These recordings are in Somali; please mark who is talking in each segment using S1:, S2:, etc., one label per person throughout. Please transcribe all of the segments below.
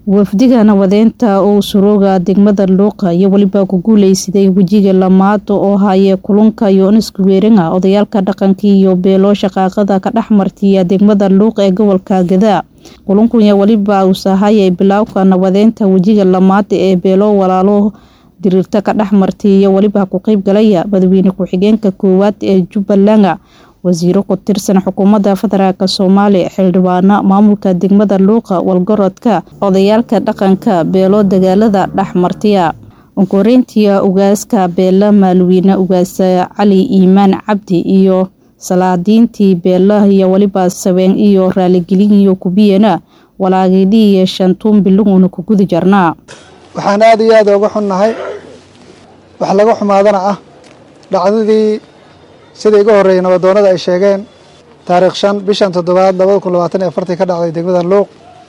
S1: wafdiga nabadeynta oo surooga degmada Luuqa iyo waliba ku guuleysiday wajiga lamaad oo haya kulunka iyo isku weeringa odayaalka dhaqanka iyo beelo shaqaaqada ka dhaxmartiya degmada Luuqa ee gobolka Gadaa. Kulunku iyo waliba uu sahayay bilawga nabadeynta wajiga lamaad ee beelo walaalo dirirta ka dhaxmartiya waliba ku qayb galaya madaxweyne ku-xigeenka koowaad ee Jubbaland, wasiiro ku tirsan xukuumadda federaalka Soomaaliya, xildhibaano maamulka degmada Luuqa, walgarodka odayaalka dhaqanka beelo dagaalada dhaxmartiya. Onkoreyntiya ugaaska beela maalweyne ugaas Cali Iimaan Cabdi iyo salaadiintii beelaha iyo waliba sabeen iyo raaligelin iyo kubiyana walaagidii shantuun biluun ku gudi jarnaa.
S2: waxaan aad iyo aad uga xunnahay wax laga xumaadana ah dhacdadii sida iga horeeyay nabadoonada ay sheegeen taariikh 5 bishan 7 2024 ka dhacday degmada Luuq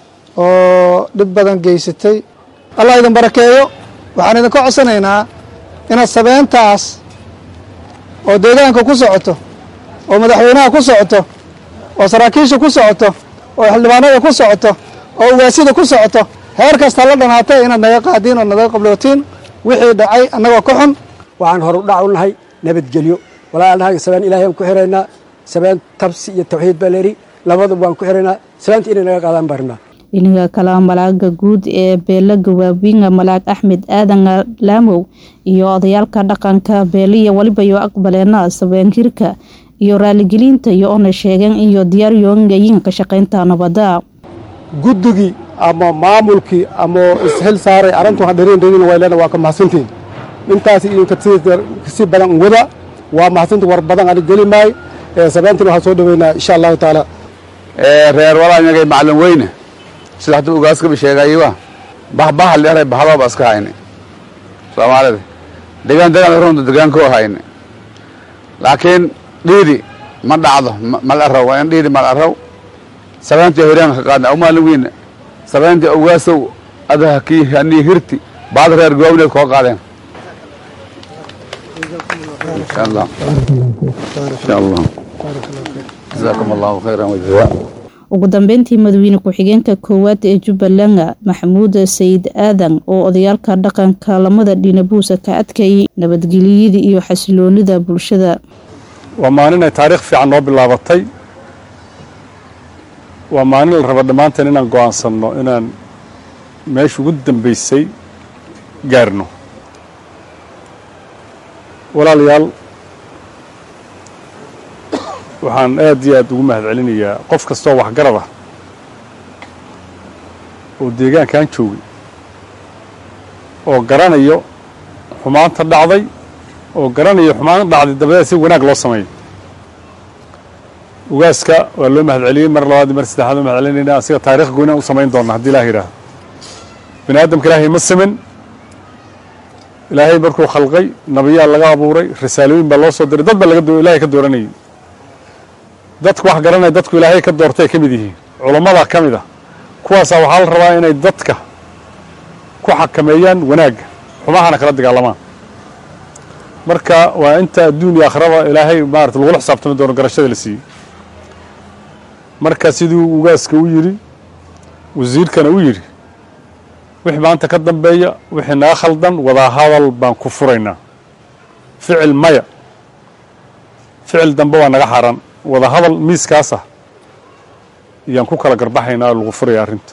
S2: oo dib badan geysatay. Allah idin barakeeyo. waxaan idin ka codsanaynaa inaad sabeentaas oo deegaanka ku socoto oo madaxweynaha ku socoto oo saraakiisha ku socoto oo xildhibaanada ku socoto oo ugaasida ku socoto heer kasta la dhanaatay inaad naga qaadiin oo naga qablootiin wixii dhacay annagoo ka xun.
S3: waxaan hor u dhac u nahay nabadgelyo walaalaha sabeen ilaahay ku xireynaa sabeen tabsi iyo tawxiid baleeri labadu waan ku xireynaa sabeent inay naga qaadaan barna.
S1: inaga kala malaaga guud ee beela gawaabinga malaag Axmed Aadan Laamow iyo odayaalka dhaqanka beeliya waliba iyo aqbaleena sabeenkirka iyo raaligelinta iyo ona sheegan iyo diyaar yoongayin ka shaqeynta nabadda.
S4: guddugi ama maamulki ama ishel saaray arintu hadheereen wayleena waa ka mahadsantiin intaas iyo si badan wada waa mahadsantiin war badan aan gali maay sabeentuna waxa soo dhaweynaa insha Allah taala
S5: reer walaanyagay macallin weyne sida hadda ugaaska bi sheegay bahbaha leeyahay bahaba baska hayne Soomaalida deegaan runta deegaanka oo hayne laakiin dhiidi ma dhacdo ma la rabo in dhiidi ma la rabo sabeenta horiyan ka qaadna macallin weyne sabeenta ugaasow adaha ki hani hirti baad reer goobleed ko qaadeen إن شاء الله جزاكم الله خيرا وجزاء.
S1: ugu dambeyntii madaxweyne ku-xigeenka koowaad ee Jubbaland Maxamuud Sayid Aadan oo odayaalka dhaqanka lamada dhinabuusa ka adkay nabadgelyada iyo xasiloonida bulshada.
S4: waa maalin ay taariikh fiican noo bilaabatay waa maalin la rabo dhamaanteen inaan go'aansano inaan meesha ugu dambeysay gaarno. walaalayaal waxaan aad iyo aad ugu mahadcelinayaa qof kastoo waxgarad ah oo deegaankan joogay oo garanayo xumaanta dhacday oo garanayo xumaan dhacday dabadeed si wanaag loo sameeyo. ugaaska waa loo mahadceliyey mar labaad mar saddexaad loo mahadcelinaynaa asiga taariikh gooni u samayn doona haddii Ilaahay yiraahdo. bini aadamka Ilaahay ma simin. ilaahay markuu khalqay nabiyaal laga abuuray risaalooyin baa loo soo diray dad baa laga ilaahay ka dooranayay dadku wax garanay dadku ilaahay ka doortay kamid yihiin culimada kamid ah kuwaas waxa la rabaa inay dadka ku xakameeyaan wanaag xumahana kala dagaalamaan. marka waa inta adduunka aakhirada ilaahay maarta lagu xisaabtamo doono garashada la siiyay. marka sidoo ugaaska u yiri wasiirkana u yiri wixii maanta ka dambeeya wixii naga khaldan wada hadal baan ku furaynaa ficil maya ficil dambe waa naga xaran wada hadal miiskaas ah iyaan ku kala garbaxaynaa lagu furayaa arrinta.